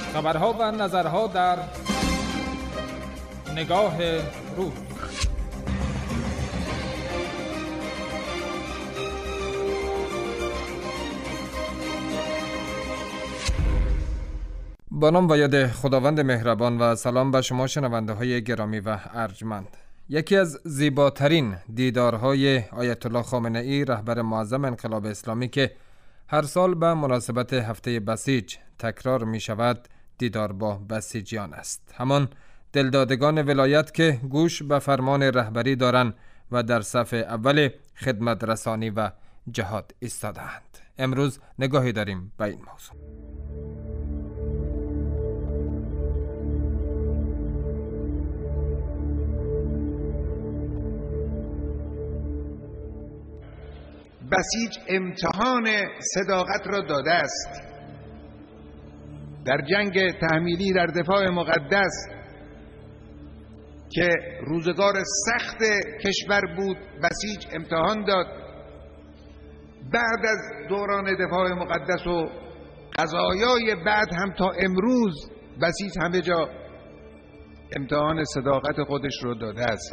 خبرها و نظرها در نگاه روز. با نام و یاد خداوند مهربان و سلام به شما شنونده های گرامی و ارجمند. یکی از زیباترین دیدارهای آیت الله خامنه ای رهبر معظم انقلاب اسلامی که هر سال به مناسبت هفته بسیج تکرار می شود دیدار با بسیجیان است. همان دلدادگان ولایت که گوش به فرمان رهبری دارند و در صف اول خدمت رسانی و جهاد ایستاده‌اند. امروز نگاهی داریم به این موضوع. بسیج امتحان صداقت را داده است. در جنگ تحمیلی در دفاع مقدس که روزگار سخت کشور بود، بسیج امتحان داد. بعد از دوران دفاع مقدس و قضایای بعد هم تا امروز بسیج همه جا امتحان صداقت خودش را داده است.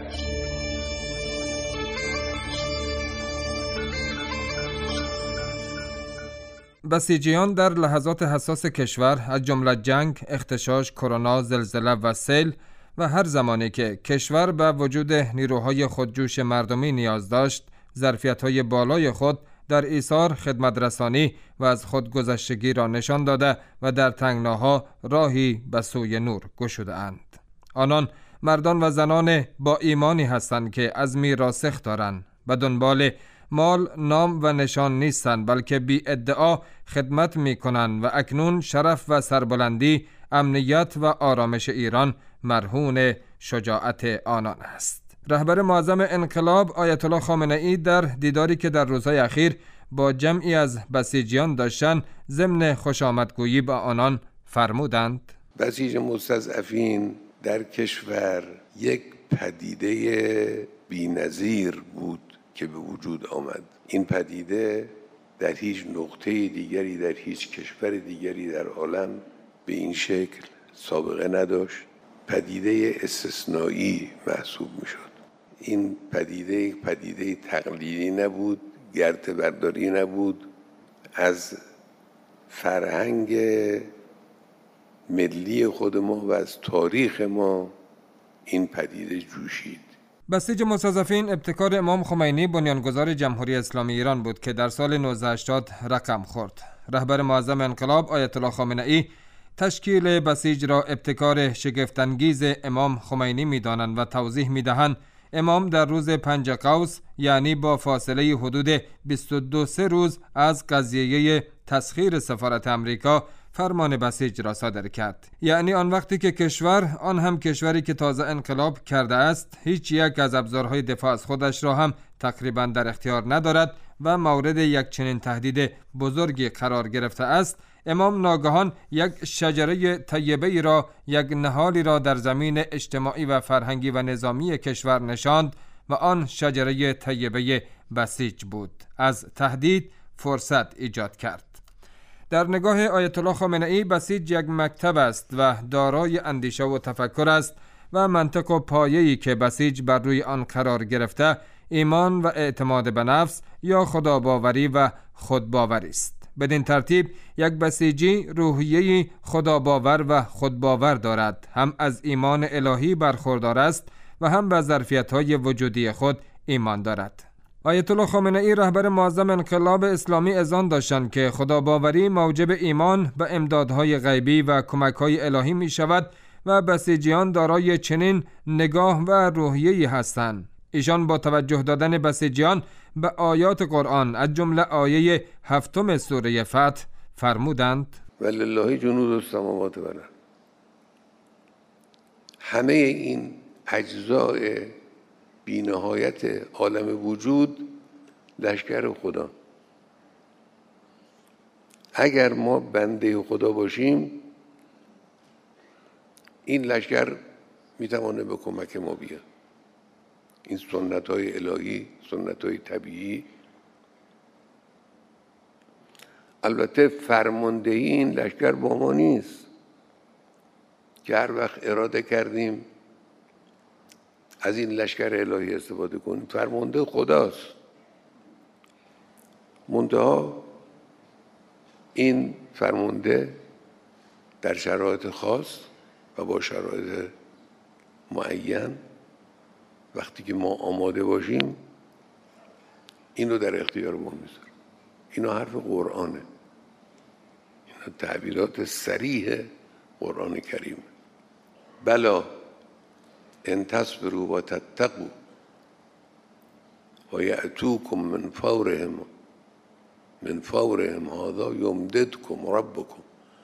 بسیجیان در لحظات حساس کشور از جمله جنگ، اغتشاش، کرونا، زلزله و سیل و هر زمانی که کشور به وجود نیروهای خودجوش مردمی نیاز داشت، ظرفیت‌های بالای خود در ایثار، خدمت رسانی و از خودگذشتگی را نشان داده و در تنگناها راهی به سوی نور گشوده‌اند. آنان مردان و زنان با ایمانی هستند که عزمی راسخ دارند، به دنبال مال، نام و نشان نیستند، بلکه بی ادعا خدمت می کنند و اکنون شرف و سربلندی، امنیت و آرامش ایران مرهون شجاعت آنان است. رهبر معظم انقلاب آیت الله خامنه ای در دیداری که در روزهای اخیر با جمعی از بسیجیان داشتند، ضمن خوشامدگویی به آنان فرمودند: بسیج مستضعفین در کشور یک پدیده بی‌نظیر بود که به وجود آمد. این پدیده در هیچ نقطه دیگری، در هیچ کشور دیگری در عالم به این شکل سابقه نداشت. پدیده استثنایی محسوب می شد. این پدیده تقلیدی نبود، گرته برداری نبود، از فرهنگ ملی خود ما و از تاریخ ما این پدیده جوشید. بسیج مستضعفین ابتکار امام خمینی بنیانگذار جمهوری اسلامی ایران بود که در سال 1980 رقم خورد. رهبر معظم انقلاب آیت الله خامنه ای تشکیل بسیج را ابتکار شگفت‌انگیز امام خمینی می‌دانند و توضیح می‌دهند امام در روز 5 قوس، یعنی با فاصله حدود 22 روز از قضیه تسخیر سفارت امریکا، فرمان بسیج را صادر کرد. یعنی آن وقتی که کشور، آن هم کشوری که تازه انقلاب کرده است، هیچ یک از ابزارهای دفاع از خودش را هم تقریبا در اختیار ندارد و مورد یک چنین تهدید بزرگی قرار گرفته است، امام ناگهان یک شجره طیبه ای را، یک نهالی را در زمین اجتماعی و فرهنگی و نظامی کشور نشاند و آن شجره طیبه بسیج بود. از تهدید فرصت ایجاد کرد. در نگاه آیت الله خامنه ای بسیج یک مکتب است و دارای اندیشه و تفکر است و منطق و پایه‌ای که بسیج بر روی آن قرار گرفته ایمان و اعتماد به نفس یا خداباوری و خودباوری است. بدین ترتیب یک بسیجی روحیه‌ای خداباور و خودباور دارد، هم از ایمان الهی برخوردار است و هم به ظرفیت‌های وجودی خود ایمان دارد. آیت الله خامنه ای رهبر معظم انقلاب اسلامی اذعان داشتند که خداباوری موجب ایمان به امدادهای غیبی و کمک‌های الهی می شود و بسیجیان دارای چنین نگاه و روحیه‌ای هستند. ایشان با توجه دادن بسیجیان به آیات قرآن از جمله آیه 7 سوره فتح فرمودند: ولله جنود السماوات والارض. همه این اجزاء بی‌نهایت عالم وجود لشکر خدا. اگر ما بنده خدا باشیم، این لشکر میتوانه به کمک ما بیاد. این سنت‌های الهی، سنت‌های طبیعی. البته فرماندهی این لشکر با ما نیست. که هر وقت اراده کردیم از این لشکر الهی استفاده کنیم، فرمانده خداست. منتها این فرمانده در شرایط خاص و با شرایط معین وقتی که ما آماده باشیم اینو در اختیار ما میذاره. اینا حرف قرآنه، اینا تعبیرات صریح قرآن کریم. بلا ان تصبروا و تتقوا و یأتوکم من فورهم هذا یمددکم ربکم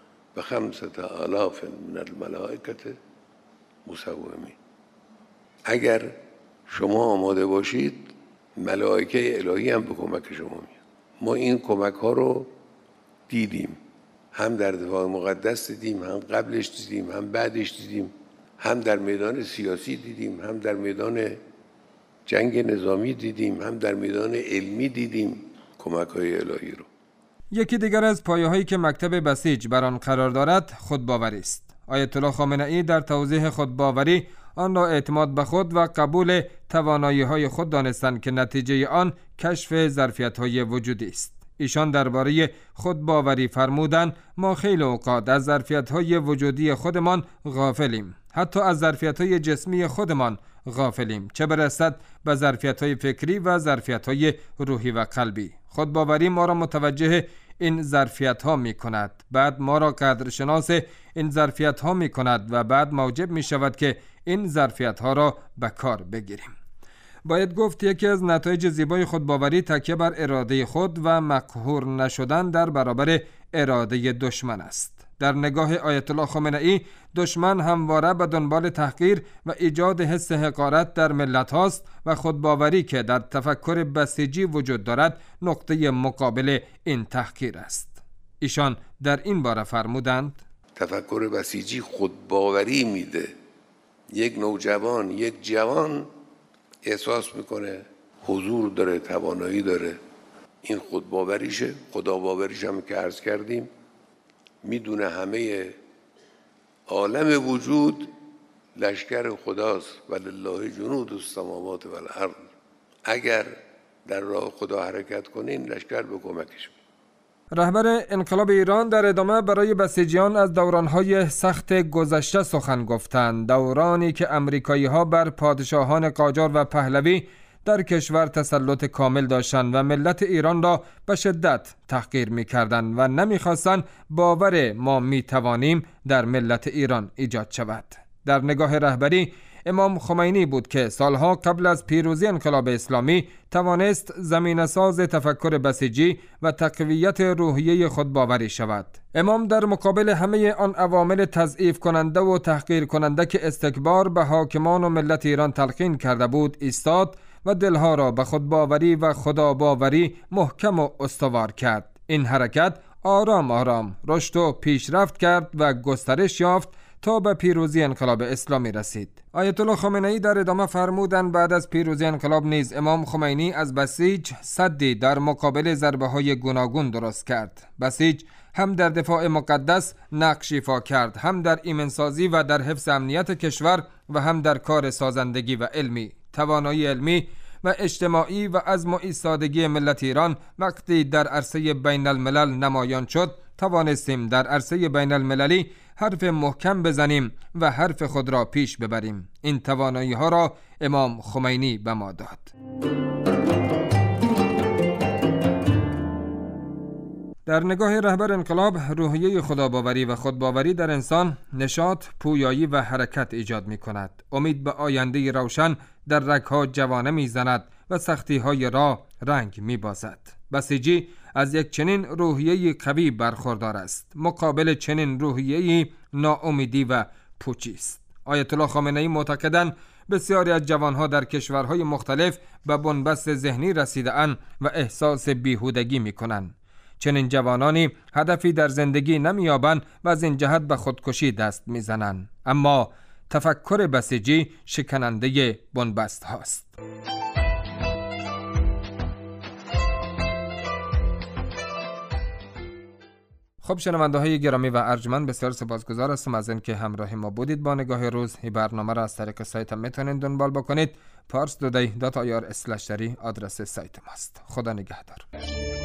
ب5,000 من الملائکة مسومین. اگر شما آماده باشید ملائکه الهی هم به کمک شما میاد. ما این کمک ها رو دیدیم، هم در دفاع مقدس دیدیم، هم قبلش دیدیم، هم بعدش دیدیم، هم در میدان سیاسی دیدیم، هم در میدان جنگ نظامی دیدیم، هم در میدان علمی دیدیم کمک های الهی رو. یکی دیگر از پایه‌هایی که مکتب بسیج بر آن قرار دارد خودباوری است. آیت الله خامنه‌ای در توضیح خودباوری آن را اعتماد به خود و قبول توانایی‌های خود دانستند که نتیجه آن کشف ظرفیت‌های وجودی است. ایشان درباره خودباوری فرمودند ما خیلی اوقات از ظرفیت‌های وجودی خودمان غافلیم، حتی از ظرفیت‌های جسمی خودمان غافلیم، چه برسد به ظرفیت‌های فکری و ظرفیت‌های روحی و قلبی. خودباوری ما را متوجه این ظرفیت‌ها می‌کند، بعد ما را قدرشناس این ظرفیت‌ها می‌کند و بعد موجب می‌شود که این ظرفیت‌ها را به کار بگیریم. باید گفت یکی از نتایج زیبای خودباوری تکیه بر اراده خود و مقهور نشدن در برابر اراده دشمن است. در نگاه آیت الله خامنه‌ای دشمن همواره به دنبال تحقیر و ایجاد حس حقارت در ملت هاست و خودباوری که در تفکر بسیجی وجود دارد نقطه مقابل این تحقیر است. ایشان در این باره فرمودند تفکر بسیجی خودباوری میده. یک نوجوان، یک جوان احساس میکنه حضور داره، توانایی داره، این خودباوریشه. خداباوریش هم که عرض کردیم میدونه همه عالم وجود لشکر خداست و لله جنود السماوات و الارض. اگر در راه خدا حرکت کنه این لشکر به کمکش میاد. رهبر انقلاب ایران در ادامه برای بسیجیان از دورانهای سخت گذشته سخن گفتند، دورانی که امریکایی‌ها بر پادشاهان قاجار و پهلوی در کشور تسلط کامل داشتند و ملت ایران را به شدت تحقیر می‌کردند و نمی‌خواستند باور ما می‌توانیم در ملت ایران ایجاد شود. در نگاه رهبری امام خمینی بود که سالها قبل از پیروزی انقلاب اسلامی توانست زمینه‌ساز تفکر بسیجی و تقویت روحیه خودباوری شود. امام در مقابل همه آن عوامل تضعیف کننده و تحقیر کننده که استکبار به حاکمان و ملت ایران تلقین کرده بود ایستاد و دلها را به خودباوری و خداباوری محکم و استوار کرد. این حرکت آرام آرام رشد و پیشرفت کرد و گسترش یافت تا به پیروزی انقلاب اسلامی رسید. آیت الله خامنه‌ای در ادامه فرمودند بعد از پیروزی انقلاب نیز امام خمینی از بسیج سدی در مقابل ضربه‌های گوناگون درست کرد. بسیج هم در دفاع مقدس نقش ایفا کرد، هم در ایمنسازی و در حفظ امنیت کشور و هم در کار سازندگی و علمی. توانایی علمی و اجتماعی و عزم و ایستادگی ملت ایران وقتی در عرصه بین الملل نمایان شد توانستیم در عرصه بین المللی حرف محکم بزنیم و حرف خود را پیش ببریم. این توانایی ها را امام خمینی به ما داد. در نگاه رهبر انقلاب روحیه خداباوری و خودباوری در انسان نشاط، پویایی و حرکت ایجاد می کند. امید به آینده روشن در رگ‌ها جوانه می زند و سختی‌های راه رنگ می بازد. بسیجی از یک چنین روحیه قوی برخوردار است. مقابل چنین روحیه ناامیدی و پوچی است. آیت الله خامنه‌ای معتقدند بسیاری از جوانها در کشورهای مختلف به بنبست ذهنی رسیده‌اند و احساس بیهودگی می‌کنند. چنین جوانانی هدفی در زندگی نمی‌یابند و از این جهت به خودکشی دست می‌زنند. اما تفکر بسیجی شکننده بنبست هاست. خب شنونده های گرامی و ارجمند، بسیار سپاسگزار هستم از اینکه همراه ما بودید. با نگاه روز این برنامه را از طریق سایت میتونید دنبال بکنید. parstoday.ir/dari آدرس سایت ماست. خدا نگهدار.